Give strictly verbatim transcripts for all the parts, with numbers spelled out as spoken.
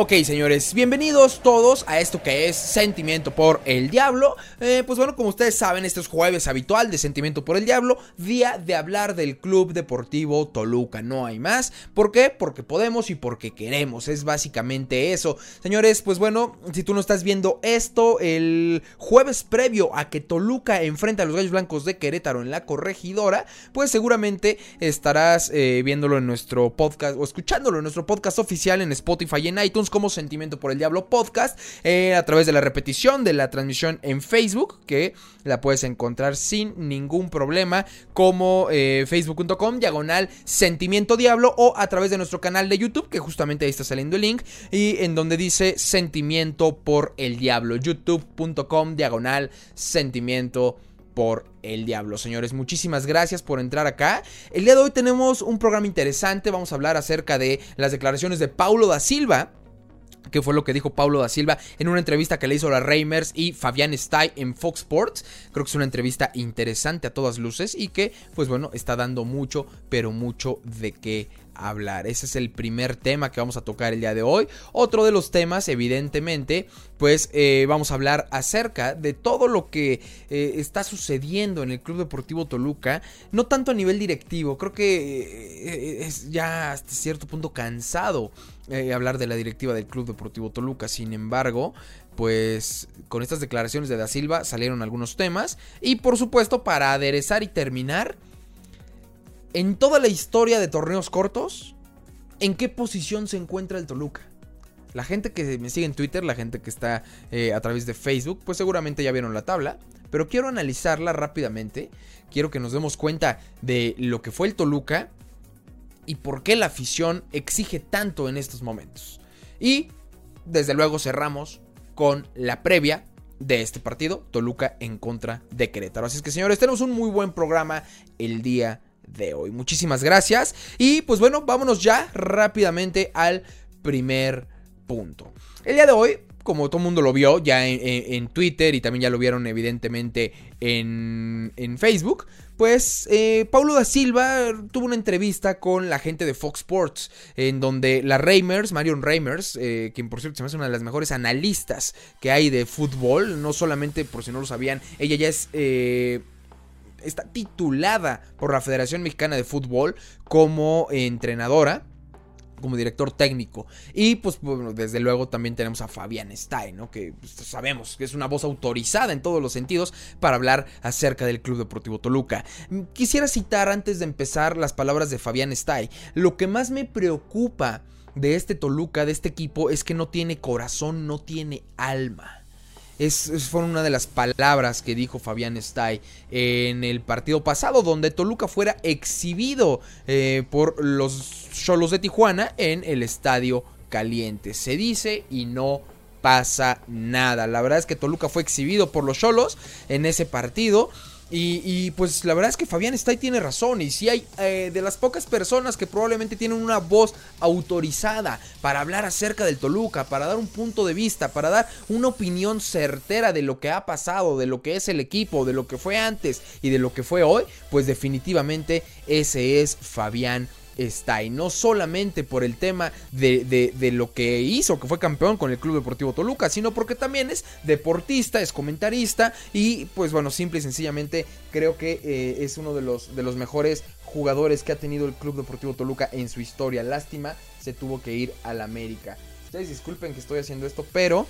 Ok, señores, bienvenidos todos a esto que es Sentimiento por el Diablo. eh, Pues bueno, como ustedes saben, este es jueves habitual de Sentimiento por el Diablo, día de hablar del Club Deportivo Toluca, no hay más. ¿Por qué? Porque podemos y porque queremos, es básicamente eso. Señores, pues bueno, si tú no estás viendo esto el jueves previo a que Toluca enfrente a los Gallos Blancos de Querétaro en la Corregidora, pues seguramente estarás eh, viéndolo en nuestro podcast o escuchándolo en nuestro podcast oficial en Spotify y en iTunes como Sentimiento por el Diablo Podcast, eh, a través de la repetición de la transmisión en Facebook, que la puedes encontrar sin ningún problema como eh, facebook punto com diagonal Sentimiento Diablo, o a través de nuestro canal de YouTube, que justamente ahí está saliendo el link, y en donde dice Sentimiento por el Diablo, youtube punto com diagonal Sentimiento por el Diablo. Señores, muchísimas gracias por entrar acá. El día de hoy tenemos un programa interesante. Vamos a hablar acerca de las declaraciones de Paulo da Silva, que fue lo que dijo Paulo da Silva en una entrevista que le hizo a la Reimers y Fabián Stay en Fox Sports. Creo que es una entrevista interesante a todas luces y que, pues bueno, está dando mucho, pero mucho de qué hablar. Ese es el primer tema que vamos a tocar el día de hoy. Otro de los temas, evidentemente, pues eh, vamos a hablar acerca de todo lo que eh, está sucediendo en el Club Deportivo Toluca, no tanto a nivel directivo. Creo que eh, es ya hasta cierto punto cansado eh, hablar de la directiva del Club Deportivo Toluca. Sin embargo, pues con estas declaraciones de da Silva salieron algunos temas, y por supuesto, para aderezar y terminar, en toda la historia de torneos cortos, ¿en qué posición se encuentra el Toluca? La gente que me sigue en Twitter, la gente que está eh, a través de Facebook, pues seguramente ya vieron la tabla, pero quiero analizarla rápidamente. Quiero que nos demos cuenta de lo que fue el Toluca y por qué la afición exige tanto en estos momentos. Y desde luego cerramos con la previa de este partido, Toluca en contra de Querétaro. Así es que, señores, tenemos un muy buen programa el día de hoy. Muchísimas gracias. Y pues bueno, vámonos ya rápidamente al primer punto. El día de hoy, como todo el mundo lo vio ya en, en, en Twitter, y también ya lo vieron evidentemente en, en Facebook, pues eh, Paulo da Silva tuvo una entrevista con la gente de Fox Sports, en donde la Reimers, Marion Reimers, eh, quien por cierto se me hace una de las mejores analistas que hay de fútbol, no solamente, por si no lo sabían, ella ya es eh, está titulada por la Federación Mexicana de Fútbol como entrenadora, como director técnico. Y pues bueno, desde luego también tenemos a Fabián Stay, ¿no? Que pues, sabemos que es una voz autorizada en todos los sentidos para hablar acerca del Club Deportivo Toluca. Quisiera citar antes de empezar las palabras de Fabián Stay. Lo que más me preocupa de este Toluca, de este equipo, es que no tiene corazón, no tiene alma. Es, es fue una de las palabras que dijo Fabián Stay en el partido pasado, donde Toluca fuera exhibido eh, por los Xolos de Tijuana en el Estadio Caliente. Se dice y no pasa nada. La verdad es que Toluca fue exhibido por los Xolos en ese partido. Y, y pues la verdad es que Fabián Stay tiene razón. Y si hay eh, de las pocas personas que probablemente tienen una voz autorizada para hablar acerca del Toluca, para dar un punto de vista, para dar una opinión certera de lo que ha pasado, de lo que es el equipo, de lo que fue antes y de lo que fue hoy, pues definitivamente ese es Fabián Stay. No solamente por el tema de, de, de lo que hizo, que fue campeón con el Club Deportivo Toluca, sino porque también es deportista, es comentarista, y pues bueno, simple y sencillamente creo que eh, es uno de los, de los mejores jugadores que ha tenido el Club Deportivo Toluca en su historia. Lástima, se tuvo que ir al América. Ustedes disculpen que estoy haciendo esto, pero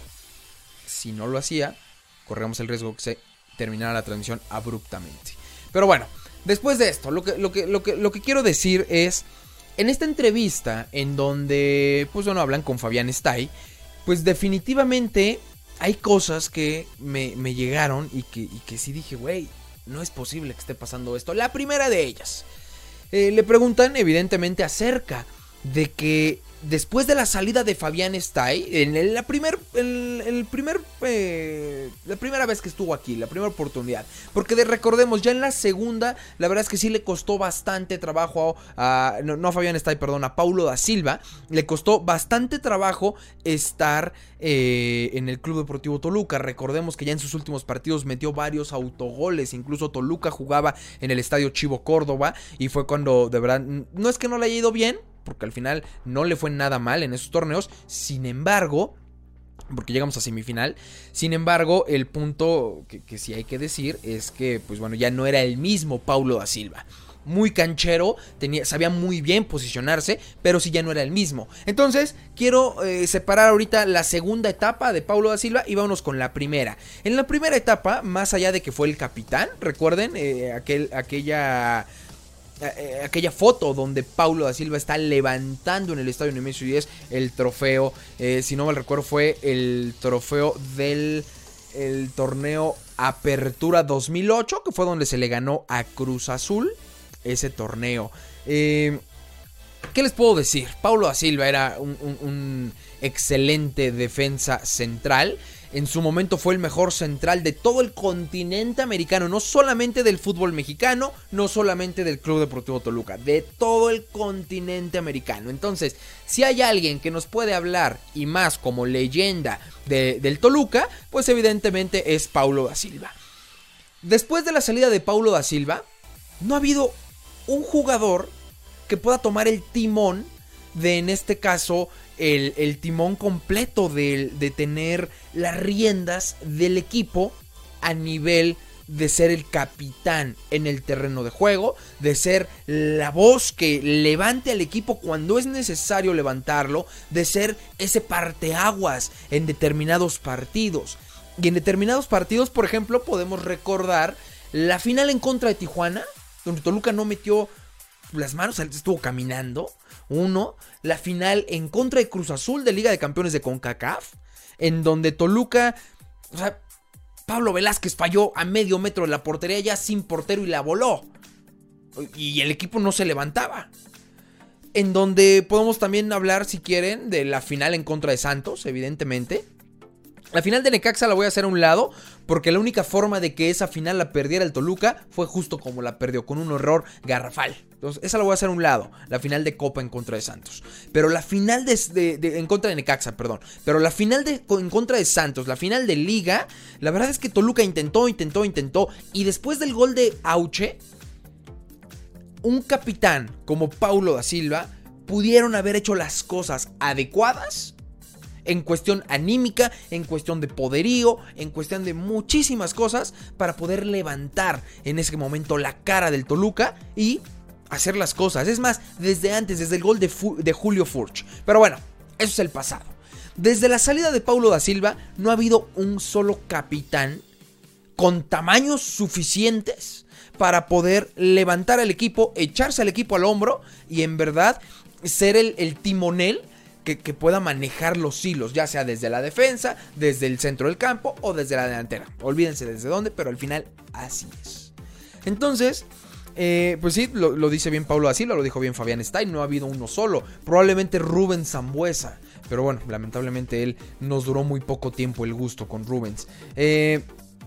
si no lo hacía, corremos el riesgo que se terminara la transmisión abruptamente. Pero bueno, después de esto, lo que, lo que, lo que, lo que quiero decir es, en esta entrevista en donde, pues bueno, hablan con Fabián Stay, pues definitivamente hay cosas que me, me llegaron y que, y que sí dije, güey, no es posible que esté pasando esto. La primera de ellas, eh, le preguntan evidentemente acerca de que después de la salida de Fabián Stay, en el, la, primer, el, el primer, eh, la primera vez que estuvo aquí, la primera oportunidad, porque de, recordemos, ya en la segunda, la verdad es que sí le costó bastante trabajo a, a no, no a Fabián Stay, perdón, a Paulo da Silva, le costó bastante trabajo estar eh, en el Club Deportivo Toluca. Recordemos que ya en sus últimos partidos metió varios autogoles, incluso Toluca jugaba en el Estadio Chivo Córdoba, y fue cuando de verdad, no es que no le haya ido bien, porque al final no le fue nada mal en esos torneos. Sin embargo, porque llegamos a semifinal. Sin embargo, el punto que, que sí hay que decir es que, pues bueno, ya no era el mismo Paulo da Silva. Muy canchero, tenía, sabía muy bien posicionarse, pero sí ya no era el mismo. Entonces, quiero eh, separar ahorita la segunda etapa de Paulo da Silva y vámonos con la primera. En la primera etapa, más allá de que fue el capitán, recuerden eh, aquel, aquella... aquella foto donde Paulo da Silva está levantando en el estadio Nemesio diez el trofeo, eh, si no mal recuerdo fue el trofeo del el torneo Apertura dos mil ocho, que fue donde se le ganó a Cruz Azul ese torneo. eh, ¿Qué les puedo decir? Paulo da Silva era un, un, un excelente defensa central. En su momento fue el mejor central de todo el continente americano, no solamente del fútbol mexicano, no solamente del Club Deportivo Toluca, de todo el continente americano. Entonces, si hay alguien que nos puede hablar, y más como leyenda de, del Toluca, pues evidentemente es Paulo da Silva. Después de la salida de Paulo da Silva, no ha habido un jugador que pueda tomar el timón de, en este caso, el, el timón completo de, de tener las riendas del equipo a nivel de ser el capitán en el terreno de juego, de ser la voz que levante al equipo cuando es necesario levantarlo, de ser ese parteaguas en determinados partidos. Y en determinados partidos, por ejemplo, podemos recordar la final en contra de Tijuana, donde Toluca no metió las manos, estuvo caminando. Uno, la final en contra de Cruz Azul de Liga de Campeones de CONCACAF, en donde Toluca, o sea, Pablo Velázquez falló a medio metro de la portería ya sin portero y la voló. Y el equipo no se levantaba. En donde podemos también hablar, si quieren, de la final en contra de Santos, evidentemente. La final de Necaxa la voy a hacer a un lado, porque la única forma de que esa final la perdiera el Toluca fue justo como la perdió, con un error garrafal. Entonces, esa la voy a hacer a un lado, la final de Copa en contra de Santos. Pero la final de, de, de en contra de Necaxa, perdón. Pero la final de en contra de Santos, la final de Liga, la verdad es que Toluca intentó, intentó, intentó. Y después del gol de Auche, un capitán como Paulo da Silva pudieron haber hecho las cosas adecuadas en cuestión anímica, en cuestión de poderío, en cuestión de muchísimas cosas para poder levantar en ese momento la cara del Toluca y hacer las cosas. Es más, desde antes, desde el gol de, Fu- de Julio Furch. Pero bueno, eso es el pasado. Desde la salida de Paulo da Silva no ha habido un solo capitán con tamaños suficientes para poder levantar al equipo, echarse al equipo al hombro y en verdad ser el, el timonel Que, que pueda manejar los hilos, ya sea desde la defensa, desde el centro del campo o desde la delantera. Olvídense desde dónde, pero al final así es. Entonces, eh, pues sí, lo, lo dice bien Paulo da Silva, lo dijo bien Fabián Stein, no ha habido uno solo. Probablemente Rubens Sambueza, pero bueno, lamentablemente él nos duró muy poco tiempo el gusto con Rubens. Eh,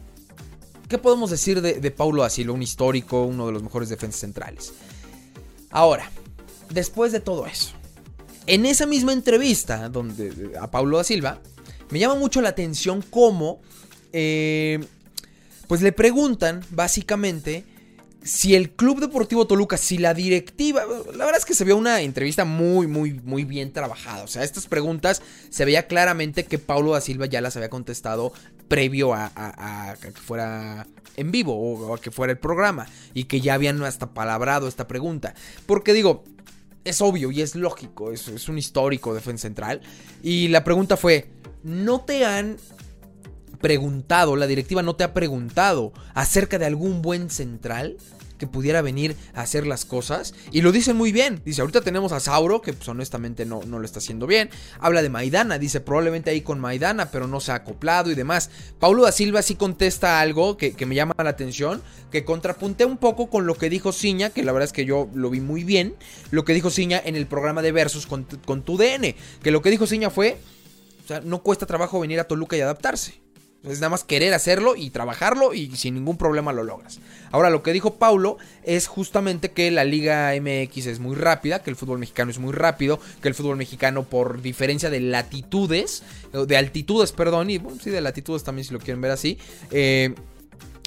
¿Qué podemos decir de, de Paulo da Silva? Un histórico, uno de los mejores defensas centrales. Ahora, después de todo eso, en esa misma entrevista donde, a Paulo da Silva, me llama mucho la atención cómo eh, pues le preguntan básicamente si el Club Deportivo Toluca, si la directiva, la verdad es que se vio una entrevista muy, muy, muy bien trabajada. O sea, estas preguntas se veía claramente que Paulo da Silva ya las había contestado previo a, a, a, a que fuera en vivo o a que fuera el programa y que ya habían hasta palabrado esta pregunta. Porque digo, es obvio y es lógico, es, es un histórico defensa central. Y la pregunta fue, ¿no te han preguntado, la directiva no te ha preguntado acerca de algún buen central que pudiera venir a hacer las cosas? Y lo dicen muy bien. Dice, ahorita tenemos a Sauro, que pues honestamente no, no lo está haciendo bien. Habla de Maidana, dice, probablemente ahí con Maidana, pero no se ha acoplado y demás. Paulo da Silva sí contesta algo que, que me llama la atención, que contrapuntea un poco con lo que dijo Ciña, que la verdad es que yo lo vi muy bien, lo que dijo Ciña en el programa de Versus con, con tu D N, que lo que dijo Ciña fue, o sea, no cuesta trabajo venir a Toluca y adaptarse. Es nada más querer hacerlo y trabajarlo y sin ningún problema lo logras. Ahora, lo que dijo Paulo es justamente que la Liga M X es muy rápida, que el fútbol mexicano es muy rápido, que el fútbol mexicano, por diferencia de latitudes, de altitudes, perdón, y bueno, sí, de latitudes también si lo quieren ver así, eh,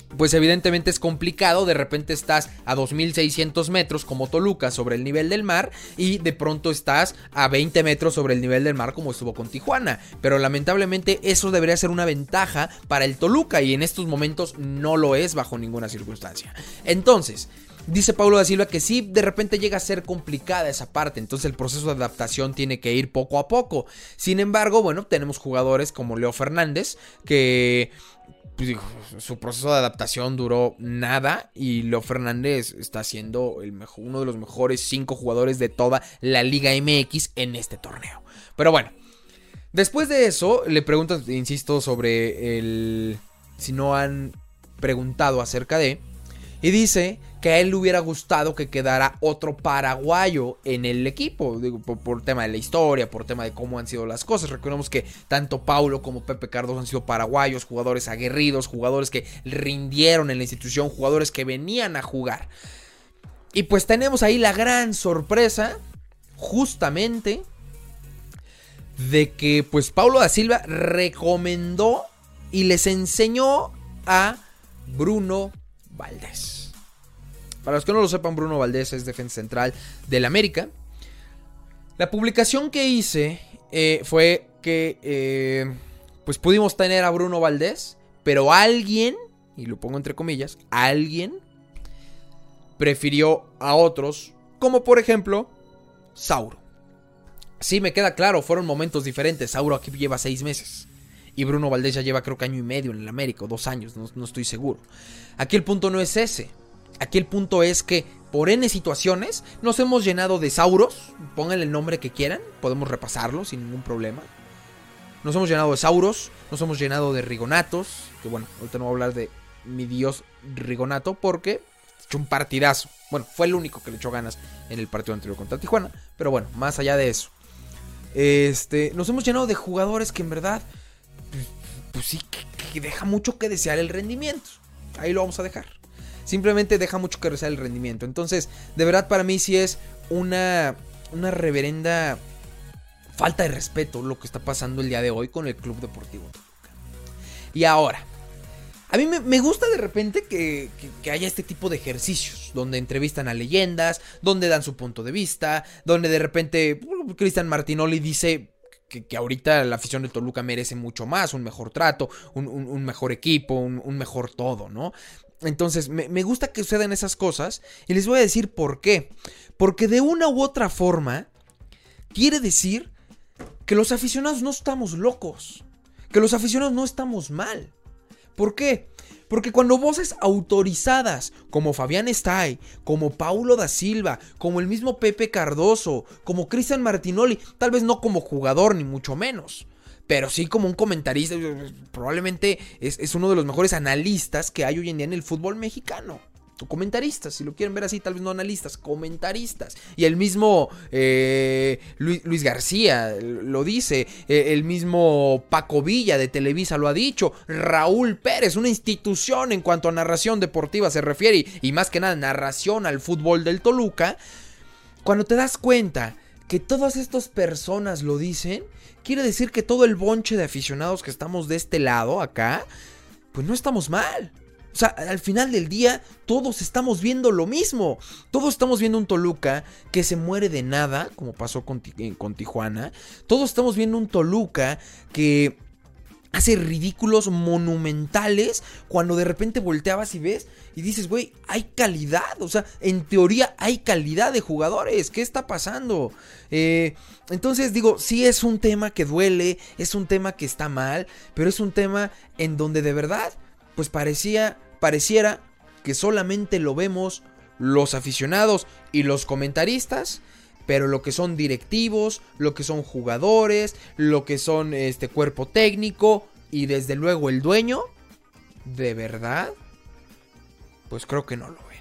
pues evidentemente es complicado. De repente estás a dos mil seiscientos metros como Toluca sobre el nivel del mar, y de pronto estás a veinte metros sobre el nivel del mar como estuvo con Tijuana. Pero lamentablemente eso debería ser una ventaja para el Toluca, y en estos momentos no lo es bajo ninguna circunstancia. Entonces, dice Paulo da Silva que sí, de repente llega a ser complicada esa parte, entonces el proceso de adaptación tiene que ir poco a poco. Sin embargo, bueno, tenemos jugadores como Leo Fernández, que pues, su proceso de adaptación duró nada, y Leo Fernández está siendo el mejor, uno de los mejores cinco jugadores de toda la Liga M X en este torneo. Pero bueno, después de eso le preguntan, insisto, sobre el si no han preguntado acerca de, y dice que a él le hubiera gustado que quedara otro paraguayo en el equipo, digo, por, por tema de la historia, por tema de cómo han sido las cosas. Recordemos que tanto Paulo como Pepe Cardoso han sido paraguayos, jugadores aguerridos, jugadores que rindieron en la institución, jugadores que venían a jugar. Y pues tenemos ahí la gran sorpresa, justamente, de que pues Paulo da Silva recomendó y les enseñó a Bruno Valdés. Para los que no lo sepan, Bruno Valdés es defensa central del América. La publicación que hice eh, fue que eh, pues pudimos tener a Bruno Valdés, pero alguien, y lo pongo entre comillas, alguien prefirió a otros, como por ejemplo Sauro. Sí, me queda claro, fueron momentos diferentes. Sauro aquí lleva seis meses. Y Bruno Valdés ya lleva creo que año y medio en el América, o dos años, no, no estoy seguro. Aquí el punto no es ese. Aquí el punto es que por N situaciones nos hemos llenado de Sauros. Pónganle el nombre que quieran, podemos repasarlo sin ningún problema. Nos hemos llenado de Sauros, nos hemos llenado de Rigonatos. Que bueno, ahorita no voy a hablar de mi dios Rigonato porque echó un partidazo. Bueno, fue el único que le echó ganas en el partido anterior contra Tijuana. Pero bueno, más allá de eso, este, nos hemos llenado de jugadores que en verdad Pues, pues sí, que, que deja mucho que desear el rendimiento. Ahí lo vamos a dejar. Simplemente deja mucho que desear el rendimiento. Entonces, de verdad para mí sí es una, una reverenda falta de respeto lo que está pasando el día de hoy con el Club Deportivo Toluca. Y ahora, a mí me, me gusta de repente que, que, que haya este tipo de ejercicios donde entrevistan a leyendas, donde dan su punto de vista, donde de repente uh, Cristian Martinoli dice Que, que ahorita la afición de Toluca merece mucho más, un mejor trato, un, un, un mejor equipo, un, un mejor todo, ¿no? Entonces, me, me gusta que sucedan esas cosas, y les voy a decir por qué. Porque de una u otra forma, quiere decir que los aficionados no estamos locos, que los aficionados no estamos mal. ¿Por qué? Porque cuando voces autorizadas como Fabián Stay, como Paulo da Silva, como el mismo Pepe Cardoso, como Cristian Martinoli, tal vez no como jugador ni mucho menos, pero sí como un comentarista, probablemente es, es uno de los mejores analistas que hay hoy en día en el fútbol mexicano. O comentaristas, si lo quieren ver así, tal vez no analistas, comentaristas. Y el mismo eh, Luis, Luis García lo dice, eh, el mismo Paco Villa de Televisa lo ha dicho, Raúl Pérez, una institución en cuanto a narración deportiva se refiere, y, y más que nada narración al fútbol del Toluca. Cuando te das cuenta que todas estas personas lo dicen, quiere decir que todo el bonche de aficionados que estamos de este lado, acá, pues no estamos mal. O sea, al final del día, todos estamos viendo lo mismo. Todos estamos viendo un Toluca que se muere de nada, como pasó con, con Tijuana. Todos estamos viendo un Toluca que hace ridículos monumentales cuando de repente volteabas y ves y dices, güey, hay calidad. O sea, en teoría hay calidad de jugadores. ¿Qué está pasando? Eh, entonces digo, sí es un tema que duele, es un tema que está mal, pero es un tema en donde de verdad, pues parecía... Pareciera que solamente lo vemos los aficionados y los comentaristas, pero lo que son directivos, lo que son jugadores, lo que son este cuerpo técnico y desde luego el dueño, de verdad, pues creo que no lo ven.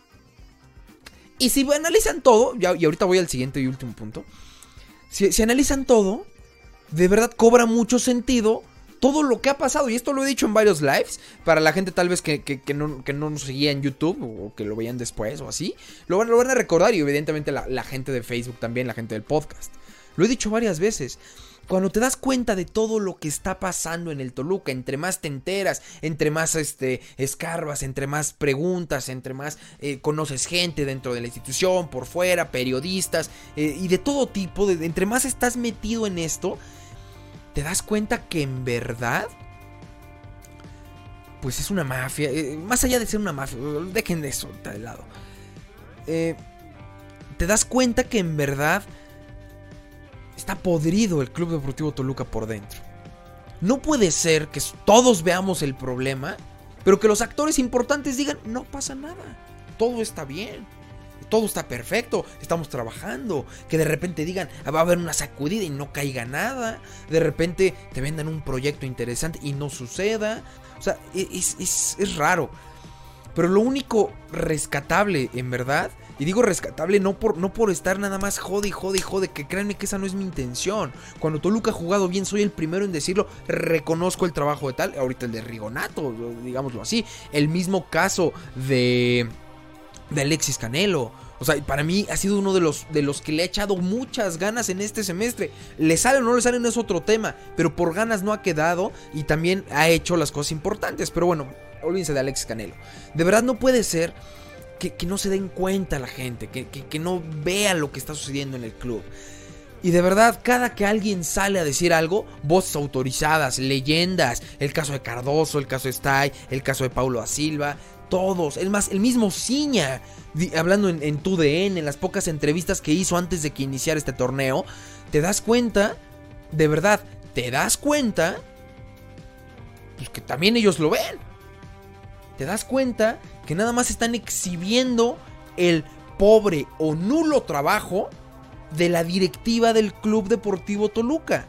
Y si analizan todo, ya, y ahorita voy al siguiente y último punto, si, si analizan todo, de verdad cobra mucho sentido todo lo que ha pasado, y esto lo he dicho en varios lives, para la gente tal vez que, que, que, no, que no nos seguía en YouTube, o que lo veían después o así, lo van, lo van a recordar, y evidentemente la, la gente de Facebook también, la gente del podcast. Lo he dicho varias veces, Cuando te das cuenta de todo lo que está pasando en el Toluca, entre más te enteras, entre más este, escarbas, entre más preguntas, entre más eh, conoces gente dentro de la institución, por fuera, periodistas eh, y de todo tipo, de, entre más estás metido en esto, te das cuenta que en verdad, pues es una mafia, eh, más allá de ser una mafia, dejen de eso de lado, eh, te das cuenta que en verdad está podrido el Club Deportivo Toluca por dentro. No puede ser que todos veamos el problema, pero que los actores importantes digan, no pasa nada, todo está bien, todo está perfecto, estamos trabajando. Que de repente digan, va a haber una sacudida y no caiga nada. De repente te vendan un proyecto interesante y no suceda. O sea, es, es, es raro. Pero lo único rescatable, en verdad, y digo rescatable no por, no por estar nada más jode y jode y jode, que créanme que esa no es mi intención. Cuando Toluca ha jugado bien, soy el primero en decirlo, reconozco el trabajo de tal, ahorita el de Rigonato, digámoslo así, el mismo caso de, de Alexis Canelo. O sea, para mí ha sido uno de los, de los que le ha echado muchas ganas en este semestre. Le sale o no le sale, no es otro tema, pero por ganas no ha quedado y también ha hecho las cosas importantes. Pero bueno, olvídense de Alexis Canelo. De verdad no puede ser que, que no se den cuenta la gente, que, que, que no vean lo que está sucediendo en el club. Y de verdad, cada que alguien sale a decir algo, voces autorizadas, leyendas, el caso de Cardoso, el caso de Stay, el caso de Paulo da Silva, todos, el, más, el mismo Ciña, hablando en, en tu D N, en las pocas entrevistas que hizo antes de que iniciara este torneo, te das cuenta, de verdad, te das cuenta, pues que también ellos lo ven. Te das cuenta que nada más están exhibiendo el pobre o nulo trabajo de la directiva del Club Deportivo Toluca.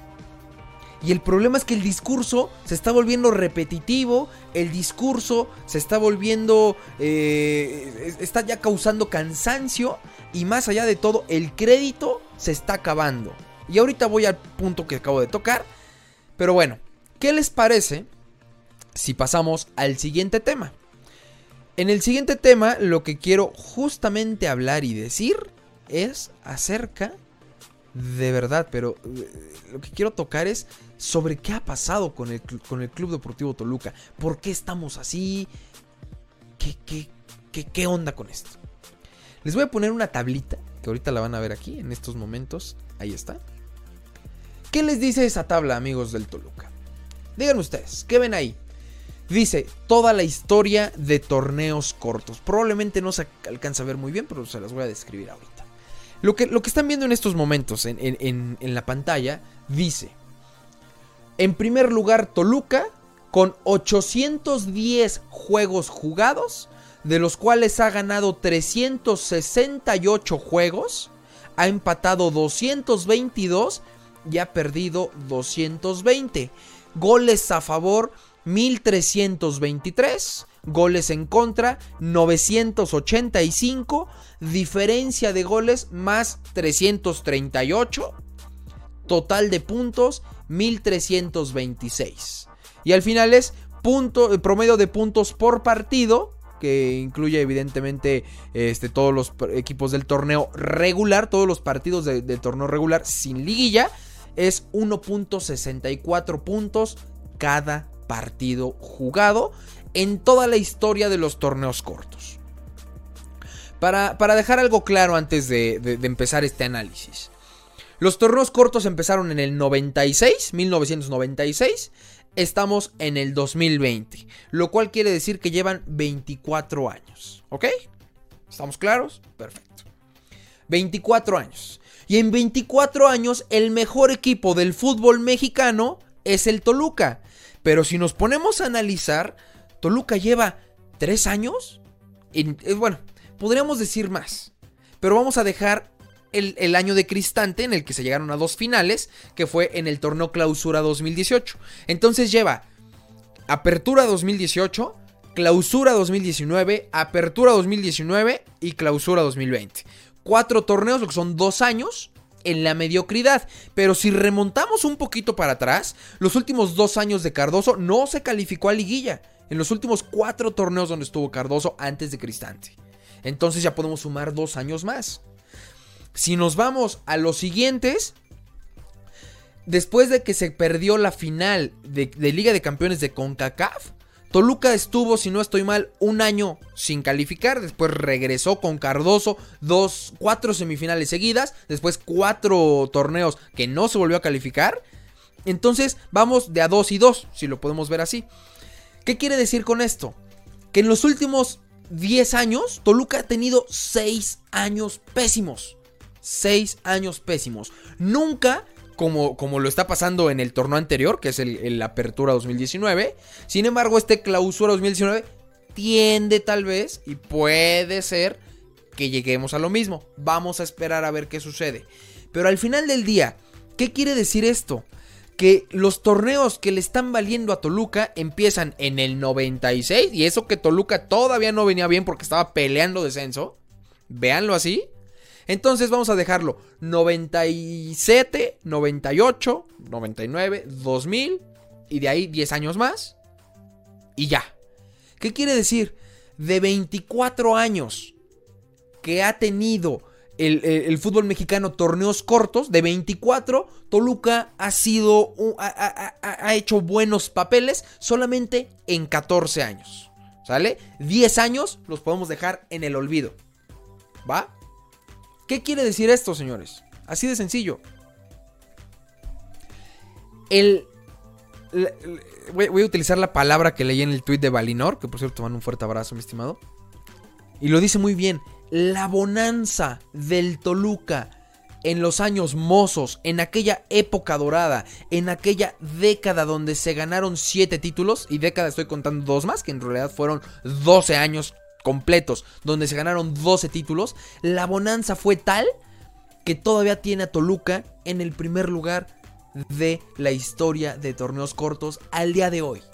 Y el problema es que el discurso se está volviendo repetitivo, el discurso se está volviendo, eh, está ya causando cansancio y más allá de todo, el crédito se está acabando. Y ahorita voy al punto que acabo de tocar, pero bueno, ¿qué les parece si pasamos al siguiente tema? En el siguiente tema lo que quiero justamente hablar y decir es acerca, de verdad, pero lo que quiero tocar es sobre qué ha pasado con el, con el Club Deportivo Toluca. ¿Por qué estamos así? ¿Qué, qué, qué, qué onda con esto? Les voy a poner una tablita, que ahorita la van a ver aquí en estos momentos. Ahí está. ¿Qué les dice esa tabla, amigos del Toluca? Díganme ustedes, ¿qué ven ahí? Dice toda la historia de torneos cortos. Probablemente no se alcanza a ver muy bien, pero se las voy a describir ahorita. Lo que, lo que están viendo en estos momentos en, en, en, en la pantalla dice: en primer lugar Toluca con ochocientos diez juegos jugados, de los cuales ha ganado trescientos sesenta y ocho juegos, ha empatado doscientos veintidós y ha perdido doscientos veinte. Goles a favor mil trescientos veintitrés, goles en contra novecientos ochenta y cinco, diferencia de goles más trescientos treinta y ocho, total de puntos mil trescientos veintiséis. Y al final es punto, el promedio de puntos por partido, que incluye evidentemente este, todos los equipos del torneo regular, todos los partidos de, del torneo regular sin liguilla, es uno punto sesenta y cuatro puntos cada partido jugado en toda la historia de los torneos cortos. Para, para dejar algo claro antes de, de, de empezar este análisis, los torneos cortos empezaron en el noventa y seis, mil novecientos noventa y seis, estamos en el dos mil veinte, lo cual quiere decir que llevan veinticuatro años, ¿ok? ¿Estamos claros? Perfecto. veinticuatro años. Y en veinticuatro años el mejor equipo del fútbol mexicano es el Toluca. Pero si nos ponemos a analizar, Toluca lleva tres años. En, eh, bueno, podríamos decir más. Pero vamos a dejar el, el año de Cristante, en el que se llegaron a dos finales, que fue en el torneo Clausura dos mil dieciocho. Entonces lleva Apertura dos mil dieciocho, Clausura dos mil diecinueve, Apertura dos mil diecinueve y Clausura dos mil veinte. Cuatro torneos, lo que son dos años en la mediocridad. Pero si remontamos un poquito para atrás, los últimos dos años de Cardoso no se calificó a liguilla. En los últimos cuatro torneos donde estuvo Cardoso antes de Cristante. Entonces ya podemos sumar dos años más. Si nos vamos a los siguientes, después de que se perdió la final de, de Liga de Campeones de CONCACAF, Toluca estuvo, si no estoy mal, un año sin calificar. Después regresó con Cardoso, dos, cuatro semifinales seguidas. Después cuatro torneos que no se volvió a calificar. Entonces vamos de a dos y dos, si lo podemos ver así. ¿Qué quiere decir con esto? Que en los últimos diez años, Toluca ha tenido seis años pésimos. seis años pésimos. Nunca... Como, como lo está pasando en el torneo anterior, que es el, el Apertura dos mil diecinueve. Sin embargo, este Clausura dos mil diecinueve tiende tal vez, y puede ser, que lleguemos a lo mismo. Vamos a esperar a ver qué sucede. Pero al final del día, ¿qué quiere decir esto? Que los torneos que le están valiendo a Toluca empiezan en el noventa y seis. Y eso que Toluca todavía no venía bien porque estaba peleando descenso. Véanlo así. Entonces vamos a dejarlo noventa y siete, noventa y ocho, noventa y nueve, dos mil y de ahí diez años más y ya. ¿Qué quiere decir? De veinticuatro años que ha tenido el, el, el fútbol mexicano torneos cortos, de veinticuatro, Toluca ha sido, ha, ha, ha hecho buenos papeles solamente en catorce años, ¿sale? diez años los podemos dejar en el olvido, ¿va? ¿Qué quiere decir esto, señores? Así de sencillo. El, el, el voy, voy a utilizar la palabra que leí en el tweet de Valinor, que por cierto te mando un fuerte abrazo, mi estimado. Y lo dice muy bien. La bonanza del Toluca en los años mozos, en aquella época dorada, en aquella década donde se ganaron siete títulos, y década estoy contando dos más, que en realidad fueron doce años completos, donde se ganaron doce títulos. La bonanza fue tal que todavía tiene a Toluca en el primer lugar de la historia de torneos cortos al día de hoy.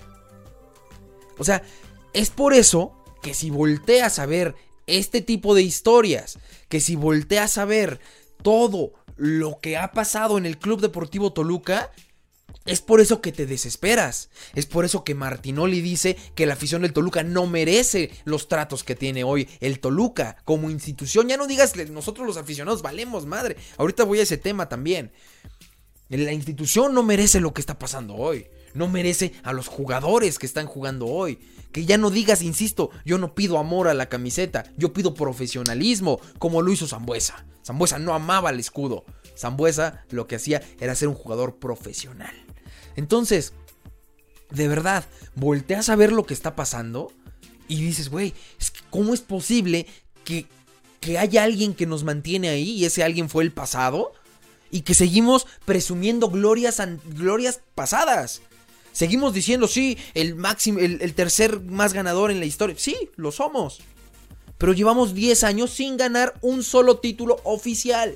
O sea, es por eso que si volteas a ver este tipo de historias, que si volteas a ver todo lo que ha pasado en el Club Deportivo Toluca, es por eso que te desesperas. Es por eso que Martinoli dice que la afición del Toluca no merece los tratos que tiene hoy el Toluca como institución. Ya no digas, nosotros los aficionados valemos madre. Ahorita voy a ese tema también. La institución no merece lo que está pasando hoy. No merece a los jugadores que están jugando hoy. Que ya no digas, insisto, yo no pido amor a la camiseta, yo pido profesionalismo, como lo hizo Sambuesa. Sambuesa no amaba el escudo. Sambuesa lo que hacía era ser un jugador profesional. Entonces, de verdad, volteas a ver lo que está pasando y dices, güey, es que ¿cómo es posible que, que haya alguien que nos mantiene ahí y ese alguien fue el pasado? Y que seguimos presumiendo glorias, glorias pasadas. Seguimos diciendo, sí, el máximo, el, el tercer más ganador en la historia. Sí, lo somos. Pero llevamos diez años sin ganar un solo título oficial.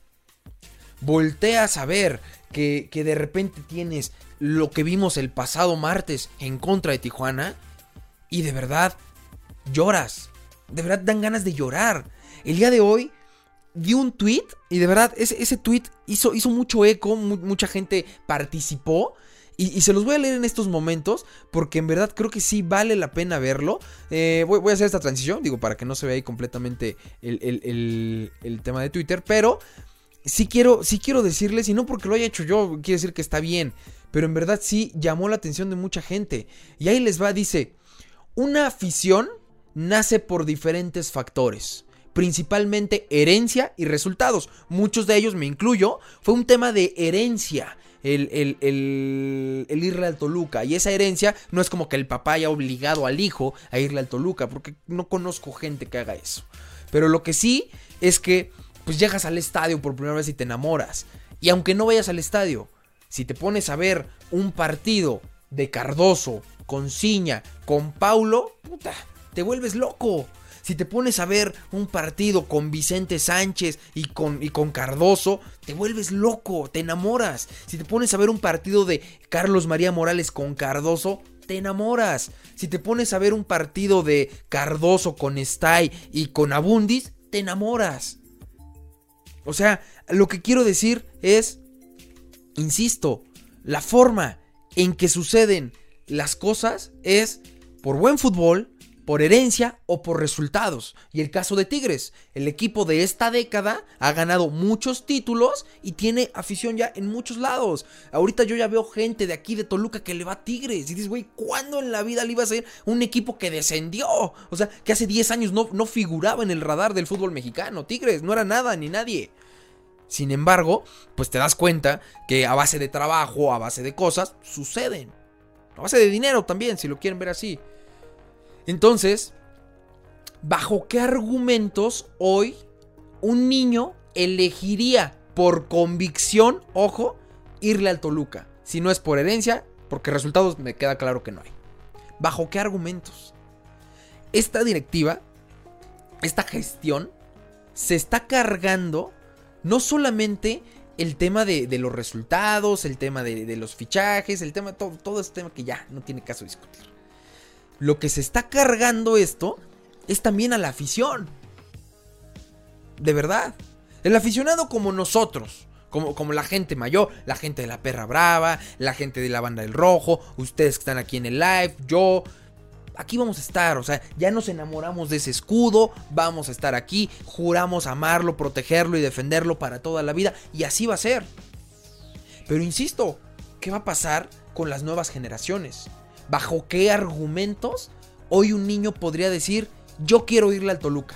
Volteas a ver que, que de repente tienes lo que vimos el pasado martes en contra de Tijuana y de verdad lloras. De verdad dan ganas de llorar. El día de hoy di un tweet y de verdad ese, ese tweet hizo, hizo mucho eco, mu- mucha gente participó. Y, y se los voy a leer en estos momentos porque en verdad creo que sí vale la pena verlo. Eh, voy, voy a hacer esta transición, digo, para que no se vea ahí completamente el, el, el, el tema de Twitter. Pero sí quiero, sí quiero decirles, y no porque lo haya hecho yo, quiere decir que está bien. Pero en verdad sí llamó la atención de mucha gente. Y ahí les va, dice: una afición nace por diferentes factores, principalmente herencia y resultados. Muchos de ellos, me incluyo, fue un tema de herencia. El, el, el, el irle al Toluca. Y esa herencia no es como que el papá haya obligado al hijo a irle al Toluca, porque no conozco gente que haga eso. Pero lo que sí es que pues llegas al estadio por primera vez y te enamoras. Y aunque no vayas al estadio, si te pones a ver un partido de Cardoso con Ciña, con Paulo, puta, te vuelves loco. Si te pones a ver un partido con Vicente Sánchez y con, y con Cardoso, te vuelves loco, te enamoras. Si te pones a ver un partido de Carlos María Morales con Cardoso, te enamoras. Si te pones a ver un partido de Cardoso con Stay y con Abundis, te enamoras. O sea, lo que quiero decir es, insisto, la forma en que suceden las cosas es por buen fútbol, por herencia o por resultados. Y el caso de Tigres, el equipo de esta década ha ganado muchos títulos y tiene afición ya en muchos lados. Ahorita yo ya veo gente de aquí de Toluca que le va a Tigres y dices, güey, ¿cuándo en la vida le iba a ser un equipo que descendió? O sea, que hace diez años no, no figuraba en el radar del fútbol mexicano. Tigres no era nada ni nadie. Sin embargo, pues te das cuenta que a base de trabajo, a base de cosas, suceden. A base de dinero también, si lo quieren ver así. Entonces, ¿bajo qué argumentos hoy un niño elegiría por convicción, ojo, irle al Toluca? Si no es por herencia, porque resultados me queda claro que no hay. ¿Bajo qué argumentos? Esta directiva, esta gestión, se está cargando no solamente el tema de, de los resultados, el tema de, de los fichajes, el tema, todo, todo ese tema que ya no tiene caso discutir. Lo que se está cargando esto es también a la afición. De verdad. El aficionado como nosotros. Como, como la gente mayor. La gente de la Perra Brava. La gente de la Banda del Rojo. Ustedes que están aquí en el live. Yo. Aquí vamos a estar. O sea, ya nos enamoramos de ese escudo. Vamos a estar aquí. Juramos amarlo, protegerlo y defenderlo para toda la vida. Y así va a ser. Pero insisto. ¿Qué va a pasar con las nuevas generaciones? ¿Bajo qué argumentos hoy un niño podría decir, yo quiero irle al Toluca?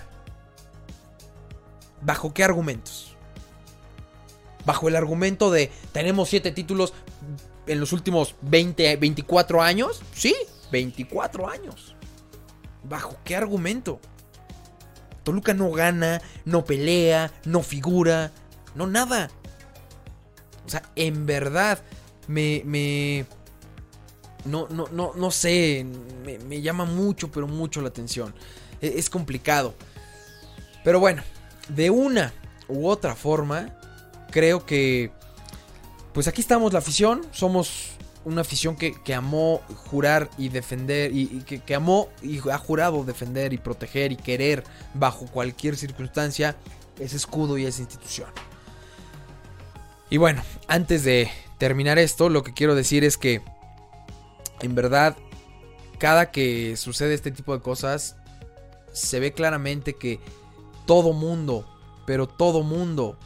¿Bajo qué argumentos? ¿Bajo el argumento de, tenemos siete títulos en los últimos veinte, veinticuatro años? Sí, veinticuatro años. ¿Bajo qué argumento? Toluca no gana, no pelea, no figura, no nada. O sea, en verdad, me... me No, no, no, no sé, me, me llama mucho, pero mucho la atención. Es, es complicado. Pero bueno, de una u otra forma, creo que, pues aquí estamos la afición. Somos una afición que, que amó jurar y defender, y, y que, que amó y ha jurado defender y proteger y querer bajo cualquier circunstancia ese escudo y esa institución. Y bueno, antes de terminar esto, lo que quiero decir es que en verdad, cada que sucede este tipo de cosas, se ve claramente que todo mundo, pero todo mundo,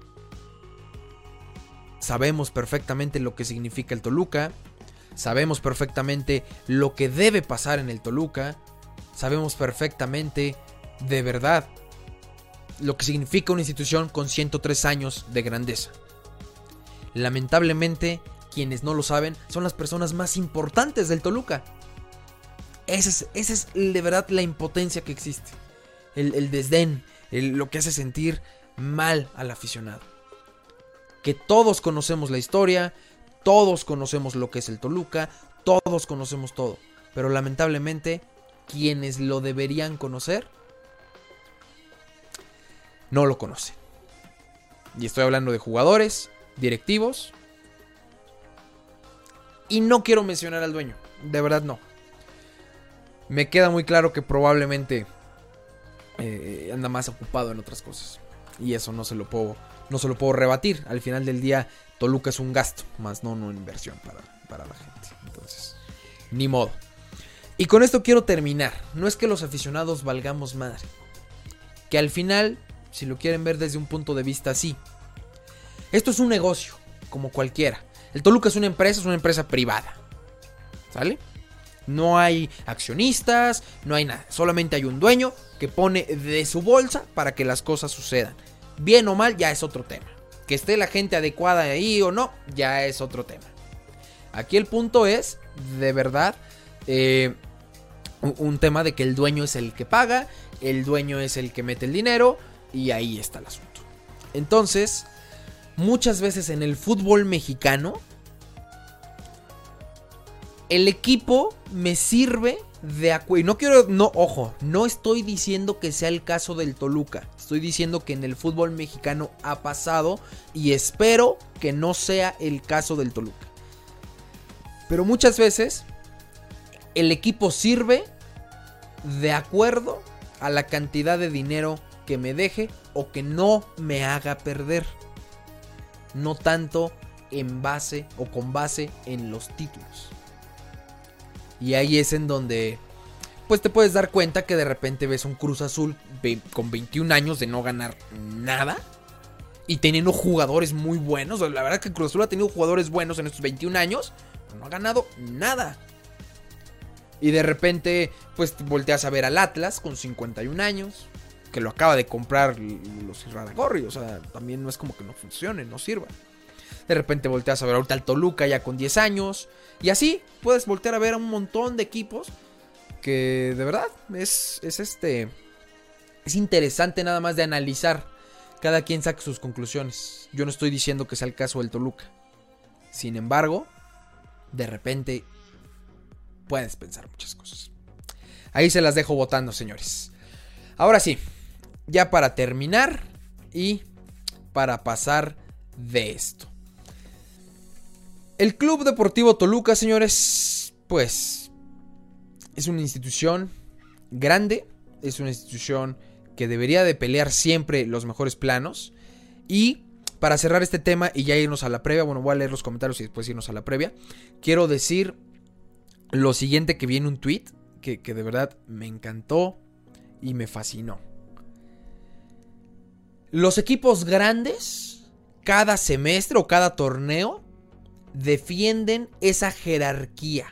sabemos perfectamente lo que significa el Toluca, sabemos perfectamente lo que debe pasar en el Toluca, sabemos perfectamente, de verdad, lo que significa una institución con ciento tres años de grandeza. Lamentablemente, quienes no lo saben son las personas más importantes del Toluca. Esa es, esa es de verdad la impotencia que existe. El, el desdén, el, lo que hace sentir mal al aficionado. Que todos conocemos la historia, todos conocemos lo que es el Toluca, todos conocemos todo. Pero lamentablemente, quienes lo deberían conocer, no lo conocen. Y estoy hablando de jugadores, directivos. Y no quiero mencionar al dueño, de verdad no. Me queda muy claro que probablemente eh, anda más ocupado en otras cosas. Y eso no se lo puedo, no se lo puedo rebatir. Al final del día, Toluca es un gasto, más no una inversión para, para la gente. Entonces, ni modo. Y con esto quiero terminar. No es que los aficionados valgamos madre. Que al final, si lo quieren ver desde un punto de vista así, esto es un negocio, como cualquiera. El Toluca es una empresa, es una empresa privada. ¿Sale? No hay accionistas, no hay nada. Solamente hay un dueño que pone de su bolsa para que las cosas sucedan. Bien o mal, ya es otro tema. Que esté la gente adecuada ahí o no, ya es otro tema. Aquí el punto es, de verdad, eh, un, un tema de que el dueño es el que paga, el dueño es el que mete el dinero, y ahí está el asunto. Entonces, muchas veces en el fútbol mexicano, el equipo me sirve de acuerdo. Y no quiero, no, ojo, no estoy diciendo que sea el caso del Toluca. Estoy diciendo que en el fútbol mexicano ha pasado y espero que no sea el caso del Toluca. Pero muchas veces el equipo sirve de acuerdo a la cantidad de dinero que me deje o que no me haga perder. No tanto en base o con base en los títulos. Y ahí es en donde pues te puedes dar cuenta que de repente ves un Cruz Azul con veintiún años de no ganar nada y teniendo jugadores muy buenos. La verdad que Cruz Azul ha tenido jugadores buenos en estos veintiún años, pero no ha ganado nada. Y de repente, pues volteas a ver al Atlas con cincuenta y un años, que lo acaba de comprar los Irarrágorri. O sea, también no es como que no funcione, no sirva. De repente volteas a ver ahorita al Toluca ya con diez años. Y así puedes voltear a ver a un montón de equipos que de verdad es, es este... Es interesante nada más de analizar. Cada quien saca sus conclusiones. Yo no estoy diciendo que sea el caso del Toluca. Sin embargo, de repente puedes pensar muchas cosas. Ahí se las dejo votando, señores. Ahora sí, ya para terminar y para pasar de esto. El Club Deportivo Toluca, señores, pues es una institución grande, es una institución que debería de pelear siempre los mejores planos. Y para cerrar este tema y ya irnos a la previa, bueno, voy a leer los comentarios y después irnos a la previa, quiero decir lo siguiente, que viene un tweet que, que de verdad me encantó y me fascinó. Los equipos grandes, cada semestre o cada torneo, defienden esa jerarquía.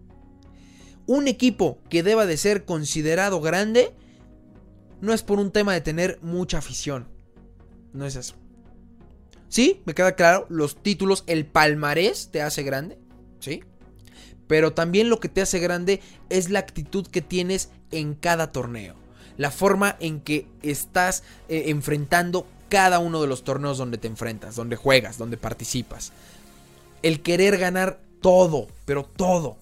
Un equipo que deba de ser considerado grande no es por un tema de tener mucha afición. No es eso. Sí, me queda claro, los títulos, el palmarés te hace grande, ¿sí? Pero también lo que te hace grande es la actitud que tienes en cada torneo. La forma en que estás eh, enfrentando cada uno de los torneos donde te enfrentas, donde juegas, donde participas. El querer ganar todo, pero todo.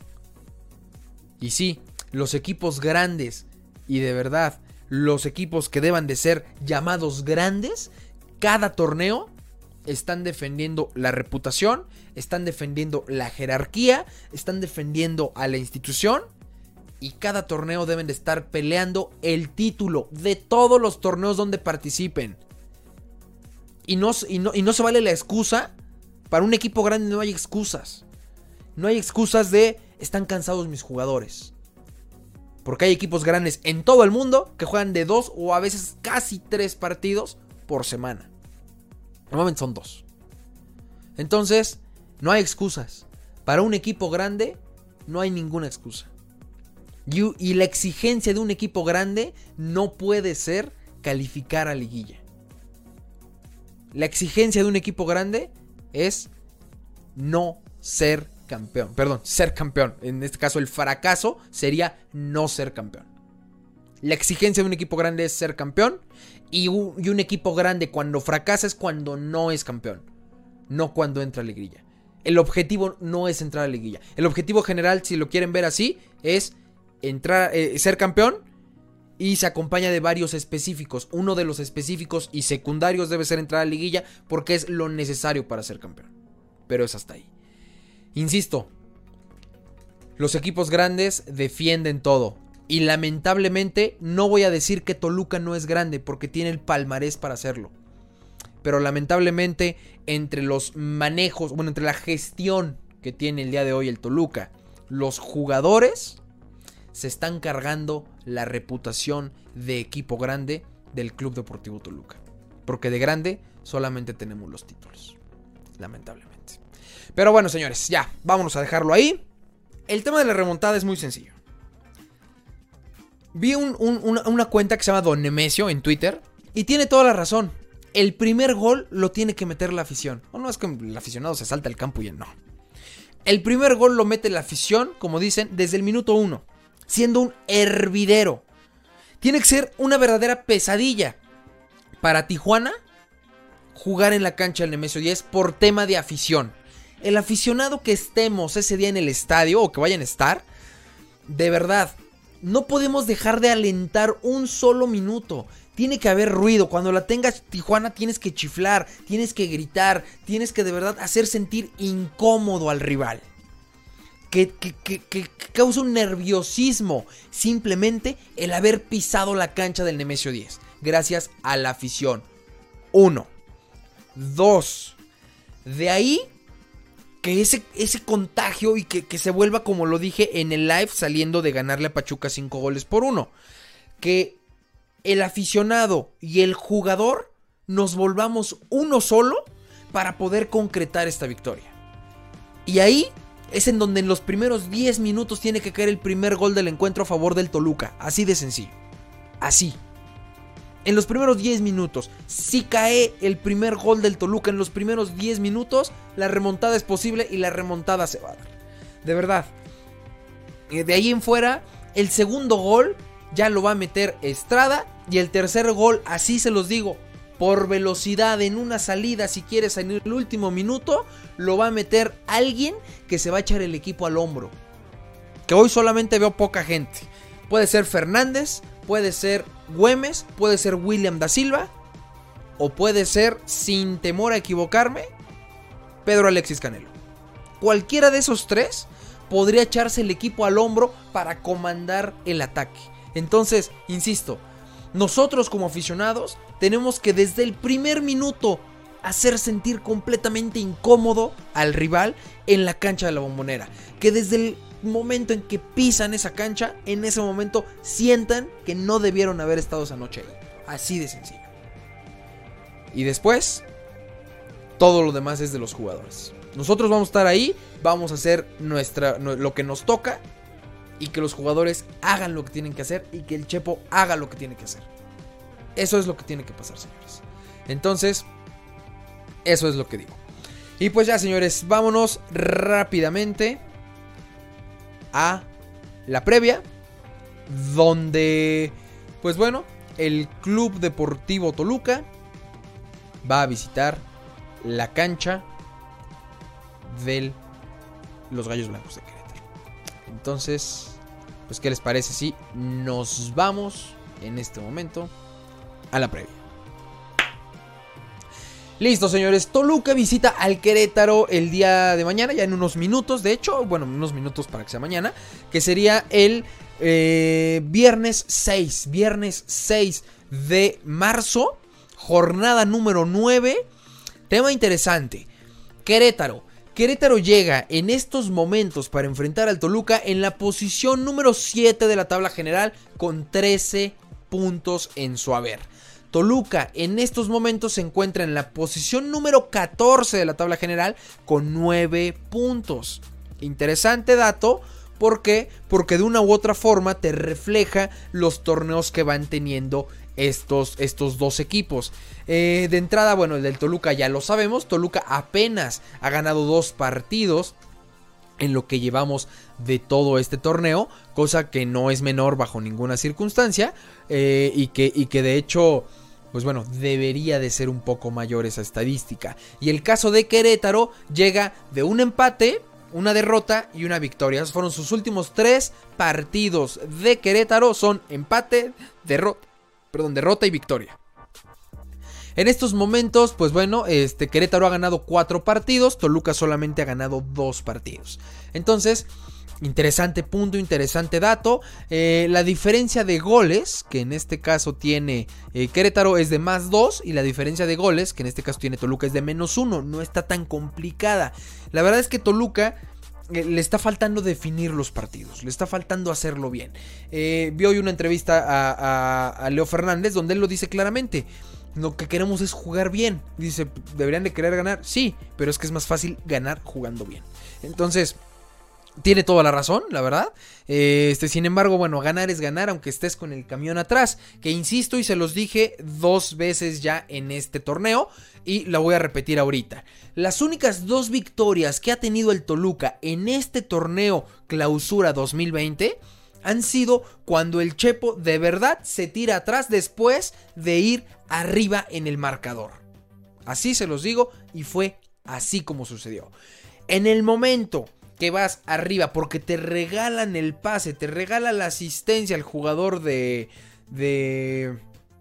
Y sí, los equipos grandes, y de verdad, los equipos que deban de ser llamados grandes, cada torneo están defendiendo la reputación, están defendiendo la jerarquía, están defendiendo a la institución. Y cada torneo deben de estar peleando el título de todos los torneos donde participen. Y no, y no, y no se vale la excusa. Para un equipo grande no hay excusas. No hay excusas de están cansados mis jugadores. Porque hay equipos grandes en todo el mundo que juegan de dos o a veces casi tres partidos por semana. Normalmente son dos. Entonces, no hay excusas. Para un equipo grande no hay ninguna excusa. Y, y la exigencia de un equipo grande no puede ser calificar a liguilla. La exigencia de un equipo grande es no ser campeón. Perdón, ser campeón. En este caso el fracaso sería no ser campeón. La exigencia de un equipo grande es ser campeón. Y un, y un equipo grande cuando fracasa es cuando no es campeón. No cuando entra a liguilla. El objetivo no es entrar a liguilla. El objetivo general, si lo quieren ver así, es entrar, eh, ser campeón. Y se acompaña de varios específicos. Uno de los específicos y secundarios debe ser entrar a liguilla, porque es lo necesario para ser campeón. Pero es hasta ahí. Insisto, los equipos grandes defienden todo. Y lamentablemente no voy a decir que Toluca no es grande, porque tiene el palmarés para hacerlo. Pero lamentablemente entre los manejos, bueno, entre la gestión que tiene el día de hoy el Toluca, los jugadores se están cargando la reputación de equipo grande del Club Deportivo Toluca. Porque de grande solamente tenemos los títulos. Lamentablemente. Pero bueno, señores, ya, vámonos a dejarlo ahí. El tema de la remontada es muy sencillo. Vi un, un, una, una cuenta que se llama Don Nemesio en Twitter. Y tiene toda la razón. El primer gol lo tiene que meter la afición. O no es que el aficionado se salta al campo y no. El primer gol lo mete la afición, como dicen, desde el minuto uno. Siendo un hervidero. Tiene que ser una verdadera pesadilla para Tijuana jugar en la cancha del Nemesio diez por tema de afición. El aficionado que estemos ese día en el estadio o que vayan a estar, de verdad, no podemos dejar de alentar un solo minuto. Tiene que haber ruido. Cuando la tengas Tijuana tienes que chiflar, tienes que gritar, tienes que de verdad hacer sentir incómodo al rival. Que, que, que, que causa un nerviosismo simplemente el haber pisado la cancha del Nemesio diez. Gracias a la afición. Uno. Dos. De ahí que ese, ese contagio y que, que se vuelva, como lo dije en el live saliendo de ganarle a Pachuca cinco goles por uno. Que el aficionado y el jugador nos volvamos uno solo para poder concretar esta victoria. Y ahí es en donde en los primeros diez minutos tiene que caer el primer gol del encuentro a favor del Toluca. Así de sencillo. Así. En los primeros diez minutos. Si cae el primer gol del Toluca en los primeros diez minutos, la remontada es posible y la remontada se va a dar. De verdad. De ahí en fuera, el segundo gol ya lo va a meter Estrada. Y el tercer gol, así se los digo, por velocidad en una salida, si quieres, en el último minuto, lo va a meter alguien que se va a echar el equipo al hombro. Que hoy solamente veo poca gente. Puede ser Fernández, puede ser Güemes, puede ser William da Silva, o puede ser, sin temor a equivocarme, Pedro Alexis Canelo. Cualquiera de esos tres podría echarse el equipo al hombro para comandar el ataque. Entonces, insisto, nosotros como aficionados tenemos que desde el primer minuto hacer sentir completamente incómodo al rival en la cancha de la Bombonera. Que desde el momento en que pisan esa cancha, en ese momento sientan que no debieron haber estado esa noche ahí. Así de sencillo. Y después, todo lo demás es de los jugadores. Nosotros vamos a estar ahí, vamos a hacer nuestra, lo que nos toca. Y que los jugadores hagan lo que tienen que hacer. Y que el Chepo haga lo que tiene que hacer. Eso es lo que tiene que pasar, señores. Entonces, eso es lo que digo. Y pues ya, señores, vámonos rápidamente a la previa. Donde, pues bueno, el Club Deportivo Toluca va a visitar la cancha de los Gallos Blancos de Querétaro. Entonces, pues ¿qué les parece si nos vamos en este momento a la previa? Listo, señores, Toluca visita al Querétaro el día de mañana, ya en unos minutos, de hecho, bueno, unos minutos para que sea mañana, que sería el eh, viernes seis, viernes seis de marzo, jornada número nueve, tema interesante, Querétaro. Querétaro llega en estos momentos para enfrentar al Toluca en la posición número siete de la tabla general con trece puntos en su haber. Toluca en estos momentos se encuentra en la posición número catorce de la tabla general con nueve puntos. Interesante dato. ¿Por qué? Porque de una u otra forma te refleja los torneos que van teniendo estos, estos dos equipos. Eh, de entrada, bueno, el del Toluca ya lo sabemos. Toluca apenas ha ganado dos partidos en lo que llevamos de todo este torneo, cosa que no es menor bajo ninguna circunstancia, eh, y, que, y que de hecho, pues bueno, debería de ser un poco mayor esa estadística. Y el caso de Querétaro llega de un empate, una derrota y una victoria. Esos fueron sus últimos tres partidos de Querétaro, son empate, derrota, perdón, derrota y victoria. En estos momentos, pues bueno, este Querétaro ha ganado cuatro partidos, Toluca solamente ha ganado dos partidos. Entonces, interesante punto, interesante dato. Eh, la diferencia de goles, que en este caso tiene eh, Querétaro, es de más dos. Y la diferencia de goles, que en este caso tiene Toluca, es de menos uno. No está tan complicada. La verdad es que Toluca eh, le está faltando definir los partidos. Le está faltando hacerlo bien. Eh, vi hoy una entrevista a, a, a Leo Fernández donde él lo dice claramente. Lo que queremos es jugar bien. Dice, ¿deberían de querer ganar? Sí, pero es que es más fácil ganar jugando bien. Entonces, tiene toda la razón, la verdad. Este, sin embargo, bueno, ganar es ganar, aunque estés con el camión atrás. Que insisto y se los dije dos veces ya en este torneo. Y la voy a repetir ahorita. Las únicas dos victorias que ha tenido el Toluca en este torneo Clausura dos mil veinte... han sido cuando el Chepo de verdad se tira atrás después de ir arriba en el marcador. Así se los digo y fue así como sucedió. En el momento que vas arriba porque te regalan el pase, te regala la asistencia al jugador de... de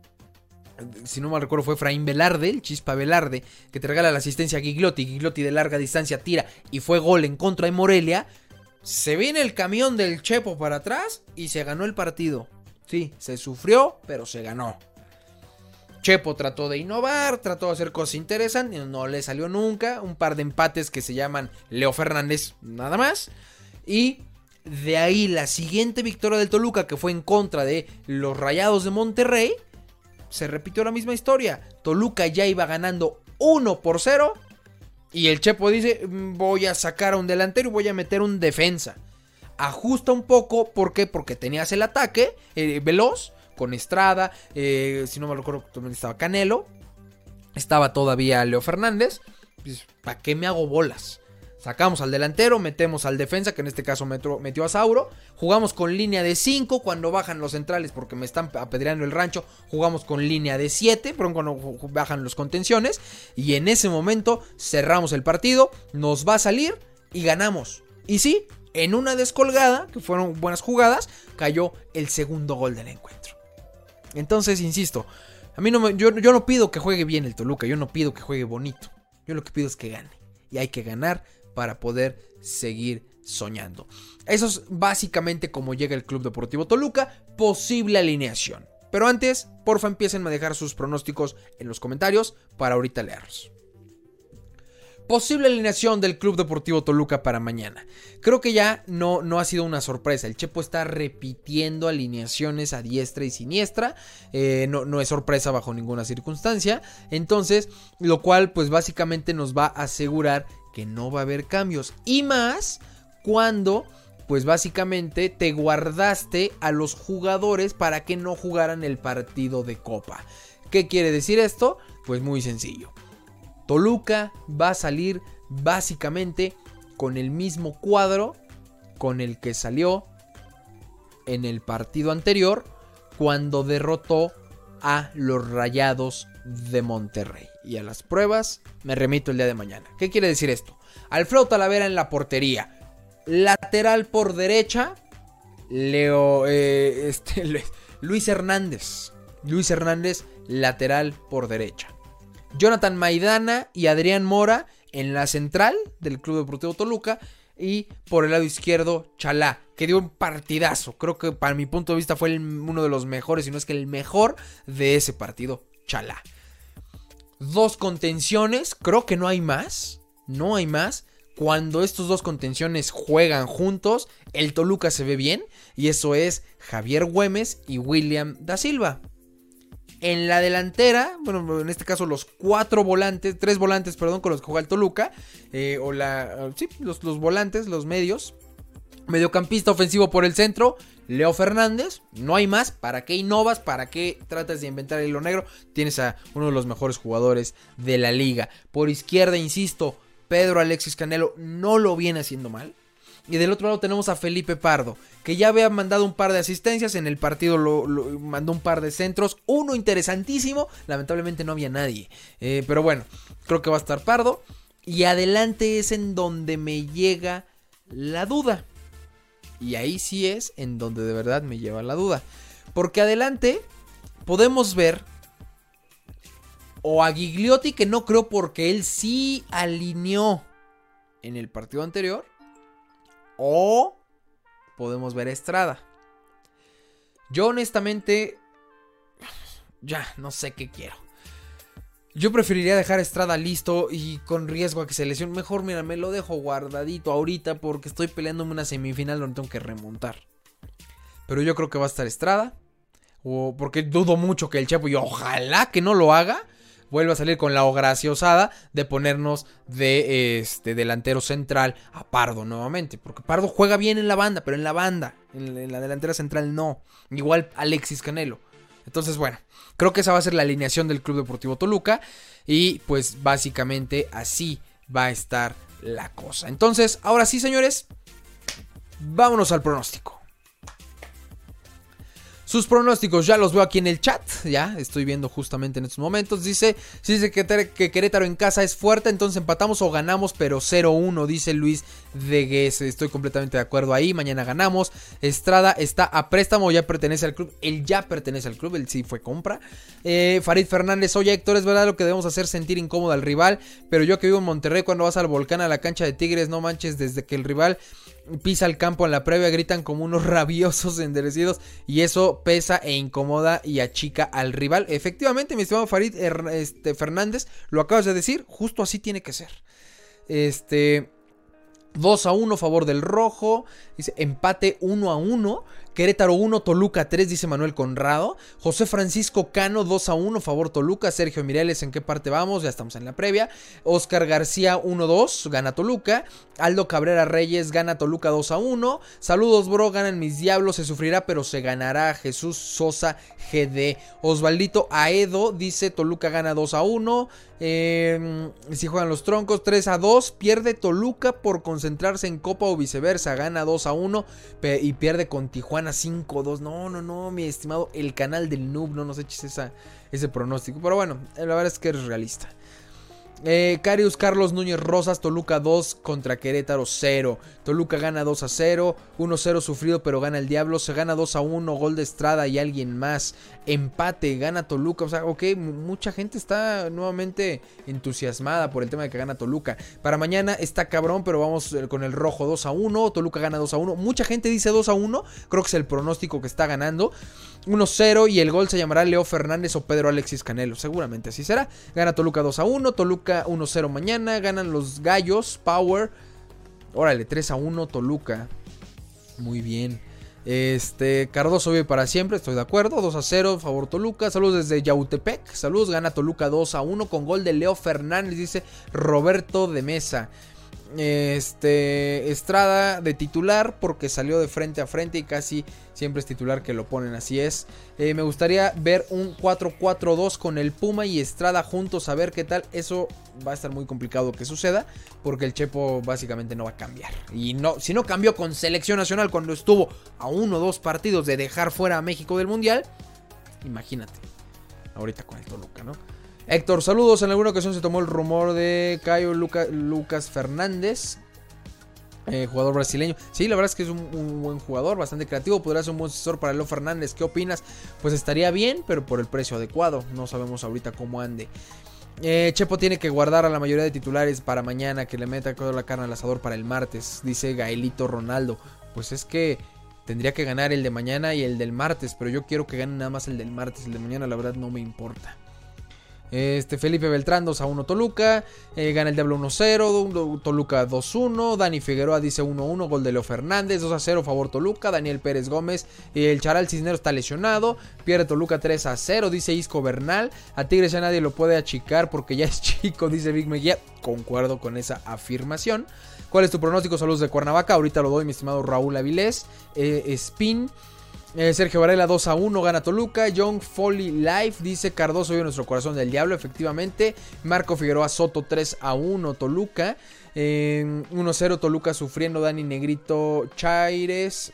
si no mal recuerdo fue Efraín Velarde, el Chispa Velarde, que te regala la asistencia a Gigliotti, Gigliotti de larga distancia tira y fue gol en contra de Morelia. Se viene el camión del Chepo para atrás y se ganó el partido. Sí, se sufrió, pero se ganó. Chepo trató de innovar, trató de hacer cosas interesantes, no le salió nunca. Un par de empates que se llaman Leo Fernández, nada más. Y de ahí la siguiente victoria del Toluca, que fue en contra de los Rayados de Monterrey, se repitió la misma historia. Toluca ya iba ganando uno por cero. Y el Chepo dice, voy a sacar a un delantero y voy a meter un defensa. Ajusta un poco, ¿por qué? Porque tenías el ataque eh, veloz, con Estrada, eh, si no me recuerdo, también estaba Canelo, estaba todavía Leo Fernández. Pues, ¿para qué me hago bolas? Sacamos al delantero, metemos al defensa, que en este caso metió, metió a Sauro. Jugamos con línea de cinco cuando bajan los centrales, porque me están apedreando el rancho. Jugamos con línea de siete, pero cuando bajan los contenciones. Y en ese momento cerramos el partido, nos va a salir y ganamos. Y sí, en una descolgada, que fueron buenas jugadas, cayó el segundo gol del encuentro. Entonces, insisto, a mí no me, yo, yo no pido que juegue bien el Toluca, yo no pido que juegue bonito. Yo lo que pido es que gane. Y hay que ganar para poder seguir soñando. Eso es básicamente como llega el Club Deportivo Toluca. Posible alineación. Pero antes, porfa, empiecen a dejar sus pronósticos en los comentarios para ahorita leerlos. Posible alineación del Club Deportivo Toluca para mañana. Creo que ya no, no ha sido una sorpresa. El Chepo está repitiendo alineaciones a diestra y siniestra. Eh, no, no es sorpresa bajo ninguna circunstancia. Entonces, lo cual pues básicamente nos va a asegurar que no va a haber cambios. Y más cuando pues básicamente te guardaste a los jugadores para que no jugaran el partido de Copa. ¿Qué quiere decir esto? Pues muy sencillo. Toluca va a salir básicamente con el mismo cuadro con el que salió en el partido anterior cuando derrotó a los Rayados de Monterrey. Y a las pruebas me remito el día de mañana. ¿Qué quiere decir esto? Alfredo Talavera en la portería. Lateral por derecha, Leo, eh, este, Luis Hernández. Luis Hernández, lateral por derecha. Jonathan Maidana y Adrián Mora en la central del Club Deportivo Toluca. Y por el lado izquierdo, Chalá, que dio un partidazo. Creo que para mi punto de vista fue el, uno de los mejores, si no es que el mejor de ese partido, Chalá. Dos contenciones, creo que no hay más. No hay más. Cuando estos dos contenciones juegan juntos, el Toluca se ve bien. Y eso es Javier Güemes y William da Silva. En la delantera, bueno, en este caso los cuatro volantes, tres volantes, perdón, con los que juega el Toluca, eh, o la, sí, los, los volantes, los medios, mediocampista ofensivo por el centro, Leo Fernández, no hay más, ¿para qué innovas? ¿Para qué tratas de inventar el hilo negro? Tienes a uno de los mejores jugadores de la liga. Por izquierda, insisto, Pedro Alexis Canelo no lo viene haciendo mal. Y del otro lado tenemos a Felipe Pardo, que ya había mandado un par de asistencias. En el partido lo, lo mandó un par de centros. Uno interesantísimo. Lamentablemente no había nadie. Eh, pero bueno, creo que va a estar Pardo. Y adelante es en donde me llega la duda. Y ahí sí es en donde de verdad me lleva la duda. Porque adelante podemos ver o a Gigliotti, que no creo porque él sí alineó en el partido anterior. O podemos ver a Estrada. Yo honestamente ya no sé qué quiero. Yo preferiría dejar a Estrada listo y con riesgo a que se lesione. Mejor, mira, me lo dejo guardadito ahorita porque estoy peleándome una semifinal donde tengo que remontar. Pero yo creo que va a estar Estrada. O porque dudo mucho que el Chepo, y ojalá que no lo haga, vuelve a salir con la graciosada de ponernos de este delantero central a Pardo nuevamente. Porque Pardo juega bien en la banda, pero en la banda, en, en la delantera central no. Igual Alexis Canelo. Entonces, bueno, creo que esa va a ser la alineación del Club Deportivo Toluca. Y pues básicamente así va a estar la cosa. Entonces, ahora sí, señores, vámonos al pronóstico. Sus pronósticos ya los veo aquí en el chat. Ya estoy viendo justamente en estos momentos. Dice, dice que, que Querétaro en casa es fuerte, entonces empatamos o ganamos, pero cero uno, dice Luis Degues. Estoy completamente de acuerdo ahí. Mañana ganamos. Estrada está a préstamo, ya pertenece al club. Él ya pertenece al club, él sí fue compra. eh, Farid Fernández, oye Héctor, es verdad lo que debemos hacer, sentir incómodo al rival. Pero yo que vivo en Monterrey, cuando vas al Volcán, a la cancha de Tigres, no manches, desde que el rival pisa el campo en la previa, gritan como unos rabiosos enderecidos y eso pesa e incomoda y achica al rival. Efectivamente, mi estimado Farid este, Fernández, lo acabas de decir, justo así tiene que ser. Este... dos a uno favor del rojo. Dice empate uno a uno. Querétaro uno, Toluca tres, dice Manuel Conrado. José Francisco Cano dos a uno favor Toluca. Sergio Mireles, ¿en qué parte vamos? Ya estamos en la previa. Oscar García uno dos, gana Toluca. Aldo Cabrera Reyes, gana Toluca dos a uno. Saludos bro, ganan mis diablos. Se sufrirá pero se ganará. Jesús Sosa G D. Osvaldito Aedo dice Toluca gana dos a uno. Eh, si juegan los troncos tres a dos. Pierde Toluca por concentrarse en Copa o viceversa. Gana dos a uno y pierde con Tijuana cinco a dos. No, no, no, mi estimado, el canal del noob, no nos eches esa, ese pronóstico. Pero bueno, la verdad es que eres realista. Eh, Carius Carlos Núñez Rosas, Toluca dos contra Querétaro cero. Toluca gana dos a cero. uno cero sufrido pero gana el Diablo. Se gana dos a uno, gol de Estrada y alguien más. Empate, gana Toluca. O sea, ok, mucha gente está nuevamente entusiasmada por el tema de que gana Toluca. Para mañana está cabrón, pero vamos con el rojo dos a uno. Toluca gana dos a uno. Mucha gente dice dos a uno. Creo que es el pronóstico que está ganando. uno cero y el gol se llamará Leo Fernández o Pedro Alexis Canelo. Seguramente así será. Gana Toluca dos a uno. Toluca uno cero mañana. Ganan los Gallos. Power. Órale, tres a uno Toluca. Muy bien. Este, Cardoso vive para siempre, estoy de acuerdo. dos a cero, favor Toluca. Saludos desde Yautepec. Saludos, gana Toluca dos a uno con gol de Leo Fernández, dice Roberto de Mesa. Este, Estrada de titular porque salió de frente a frente y casi siempre es titular que lo ponen, así es. Eh, me gustaría ver un cuatro cuatro dos con el Puma y Estrada juntos, a ver qué tal. Eso va a estar muy complicado que suceda porque el Chepo básicamente no va a cambiar. Y no, si no cambió con selección nacional cuando estuvo a uno o dos partidos de dejar fuera a México del Mundial, imagínate ahorita con el Toluca, ¿no? Héctor, saludos. En alguna ocasión se tomó el rumor de Caio Luca, Lucas Fernández, eh, jugador brasileño. Sí, la verdad es que es un, un buen jugador, bastante creativo. Podría ser un buen sucesor para Leo Fernández. ¿Qué opinas? Pues estaría bien, pero por el precio adecuado. No sabemos ahorita cómo ande. Eh, Chepo tiene que guardar a la mayoría de titulares para mañana, que le meta toda la carne al asador para el martes, dice Gaelito Ronaldo. Pues es que tendría que ganar el de mañana y el del martes, pero yo quiero que gane nada más el del martes. El de mañana la verdad no me importa. Este, Felipe Beltrán dos a uno Toluca, eh, gana el Diablo uno cero, Toluca dos uno, Dani Figueroa dice uno uno, gol de Leo Fernández, dos a cero favor Toluca, Daniel Pérez Gómez, eh, el Charal Cisneros está lesionado, pierde Toluca tres a cero, dice Isco Bernal, a Tigres ya nadie lo puede achicar porque ya es chico, dice Big Mejía, concuerdo con esa afirmación. ¿Cuál es tu pronóstico? Saludos de Cuernavaca, ahorita lo doy mi estimado Raúl Avilés, eh, Spin. Eh, Sergio Varela dos a uno gana Toluca. Young Foley Life dice Cardoso vive nuestro corazón del diablo, efectivamente. Marco Figueroa Soto tres a uno Toluca. eh, uno cero Toluca sufriendo. Dani Negrito Chaires.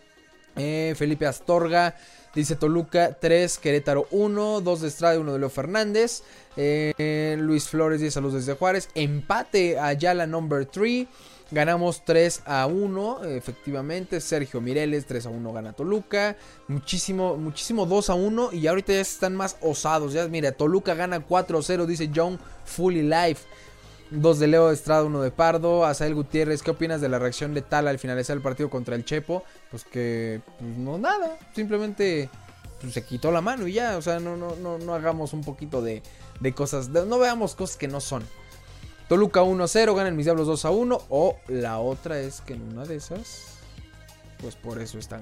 eh, Felipe Astorga dice Toluca tres, Querétaro uno, dos de Estrada y uno de Leo Fernández. eh, eh, Luis Flores dice saludos desde Juárez. Empate Ayala number tres. Ganamos tres a uno, efectivamente. Sergio Mireles, tres a uno gana Toluca. Muchísimo, muchísimo dos a uno. Y ahorita ya están más osados. Ya, mira, Toluca gana cuatro a cero, dice John Fully Life. dos de Leo Estrada, uno de Pardo. Azael Gutiérrez, ¿qué opinas de la reacción de Tala al finalizar el partido contra el Chepo? Pues que, pues no, nada. Simplemente pues, se quitó la mano y ya. O sea, no, no, no, no hagamos un poquito de, de cosas. De, no veamos cosas que no son. Toluca uno a cero, ganan mis diablos dos a uno. O la otra es que en una de esas, pues por eso están...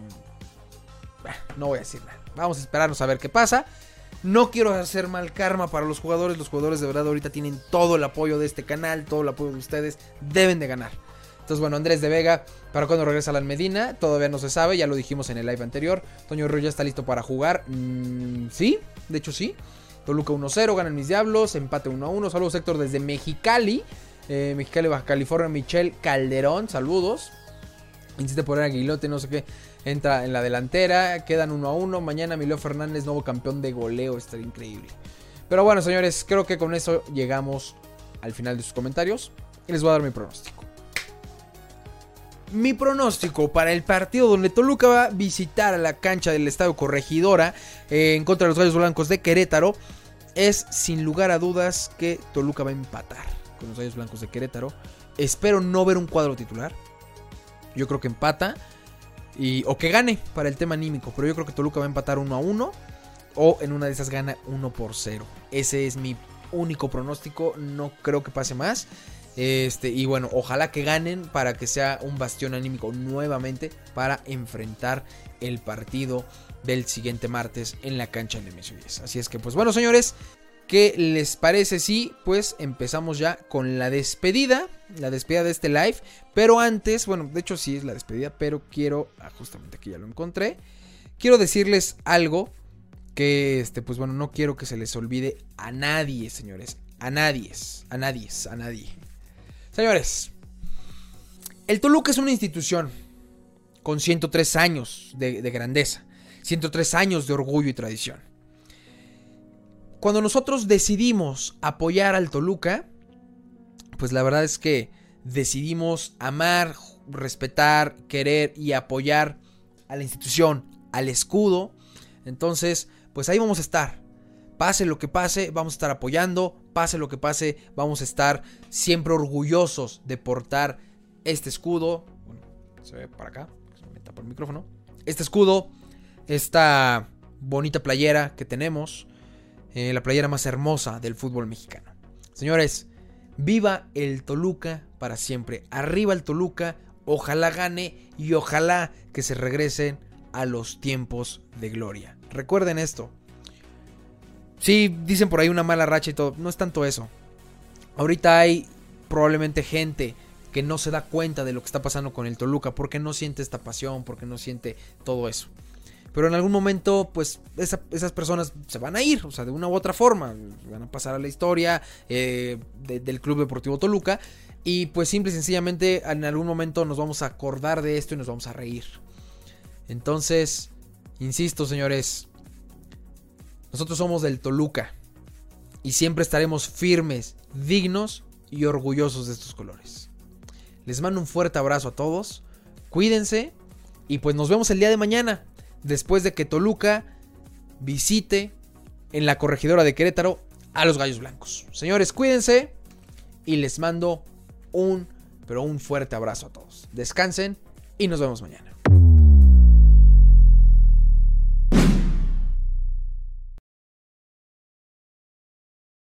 No voy a decir nada. Vamos a esperarnos a ver qué pasa. No quiero hacer mal karma para los jugadores. Los jugadores de verdad ahorita tienen todo el apoyo de este canal, todo el apoyo de ustedes. Deben de ganar. Entonces bueno, Andrés de Vega, ¿para cuándo regresa a la Almedina? Todavía no se sabe, ya lo dijimos en el live anterior. Toño Río ya está listo para jugar. Mm, sí, de hecho sí. Toluca uno a cero, ganan mis diablos, empate uno a uno. Saludos Héctor desde Mexicali, eh, Mexicali, Baja California. Michelle Calderón, saludos. Insiste por Aguilote, no sé qué. Entra en la delantera, quedan uno a uno. Mañana Emilio Fernández, nuevo campeón de goleo, estaría increíble. Pero bueno, señores, creo que con eso llegamos al final de sus comentarios. Y les voy a dar mi pronóstico. Mi pronóstico para el partido donde Toluca va a visitar a la cancha del Estadio Corregidora eh, en contra de los Gallos Blancos de Querétaro es sin lugar a dudas que Toluca va a empatar con los Gallos Blancos de Querétaro. Espero no ver un cuadro titular. Yo creo que empata. Y, o que gane para el tema anímico. Pero yo creo que Toluca va a empatar uno a uno. O en una de esas gana uno por cero. Ese es mi único pronóstico. No creo que pase más. Este, y bueno, ojalá que ganen para que sea un bastión anímico nuevamente para enfrentar el partido del siguiente martes en la cancha de Nemesio diez. Así es que pues bueno, señores, ¿qué les parece si pues empezamos ya con la despedida? La despedida de este live. Pero antes, bueno, de hecho sí es la despedida, pero quiero, ah, justamente aquí ya lo encontré. Quiero decirles algo que, este, pues bueno, no quiero que se les olvide a nadie, señores. A nadie, a nadie, a nadie. Señores, el Toluca es una institución con ciento tres años de, de grandeza, ciento tres años de orgullo y tradición. Cuando nosotros decidimos apoyar al Toluca, pues la verdad es que decidimos amar, respetar, querer y apoyar a la institución, al escudo. Entonces, pues ahí vamos a estar. Pase lo que pase, vamos a estar apoyando. Pase lo que pase, vamos a estar siempre orgullosos de portar este escudo. Bueno, se ve para acá, se me tapa el micrófono. Este escudo, esta bonita playera que tenemos, eh, la playera más hermosa del fútbol mexicano. Señores, viva el Toluca para siempre. Arriba el Toluca, ojalá gane y ojalá que se regresen a los tiempos de gloria. Recuerden esto. Sí, dicen por ahí una mala racha y todo. No es tanto eso. Ahorita hay probablemente gente que no se da cuenta de lo que está pasando con el Toluca. Porque no siente esta pasión. Porque no siente todo eso. Pero en algún momento, pues, esa, esas personas se van a ir. O sea, de una u otra forma. Van a pasar a la historia eh, de, del Club Deportivo Toluca. Y pues simple y sencillamente en algún momento nos vamos a acordar de esto y nos vamos a reír. Entonces, insisto, señores. Nosotros somos del Toluca y siempre estaremos firmes, dignos y orgullosos de estos colores. Les mando un fuerte abrazo a todos, cuídense y pues nos vemos el día de mañana, después de que Toluca visite en la corregidora de Querétaro a los Gallos Blancos. Señores, cuídense y les mando un, pero un fuerte abrazo a todos. Descansen y nos vemos mañana.